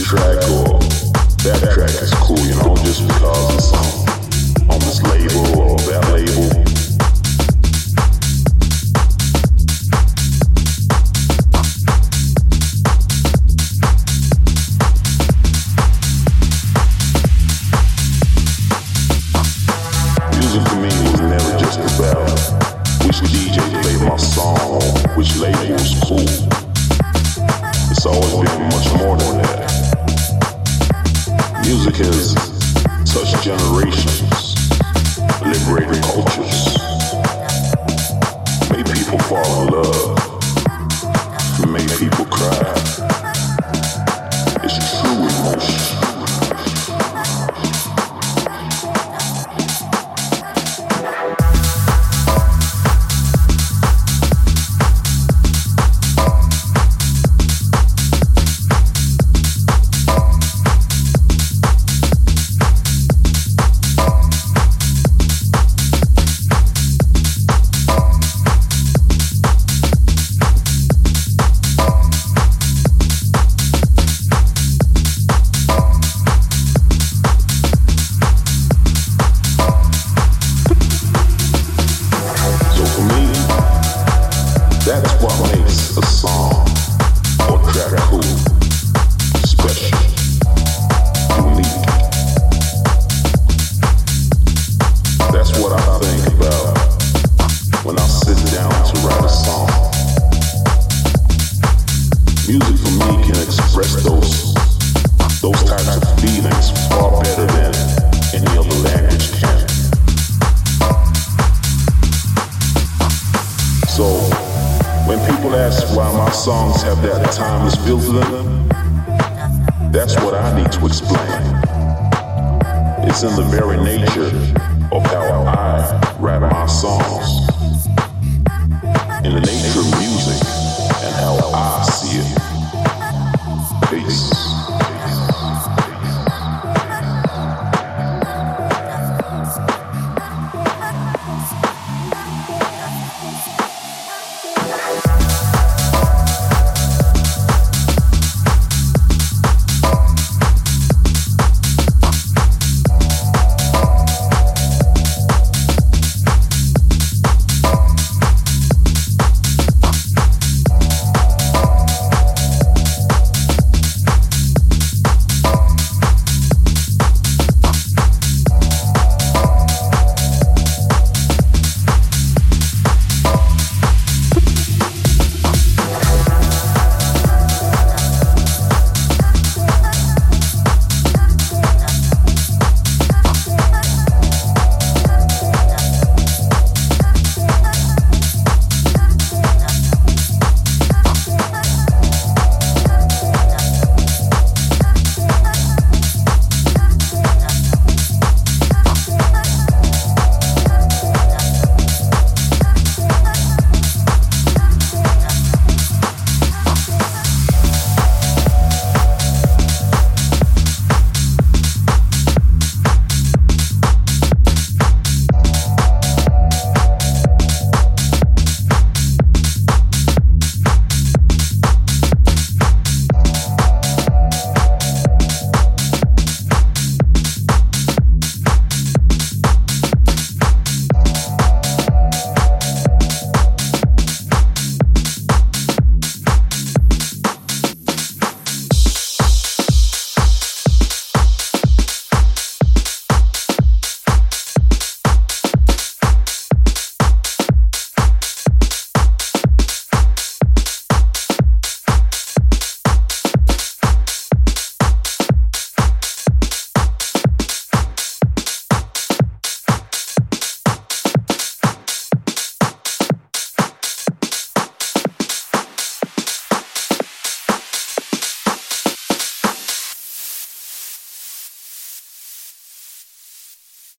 track or that track is cool, you know, just because it's on this label or that label. Music for me was never just about which DJ played my song or which label was cool. It's always been much more than that. Music has touched generations, liberated cultures, made people fall in love, made people cry. It's true emotion. That's what makes a song or track cool, special, unique. That's what I think about when I sit down to write a song. Music for me can express those types of feelings far better than any other language can. So when people ask why my songs have that timeless feel to them, that's what I need to explain. It's in the very nature of how I write my songs, in the nature of music and how I see it.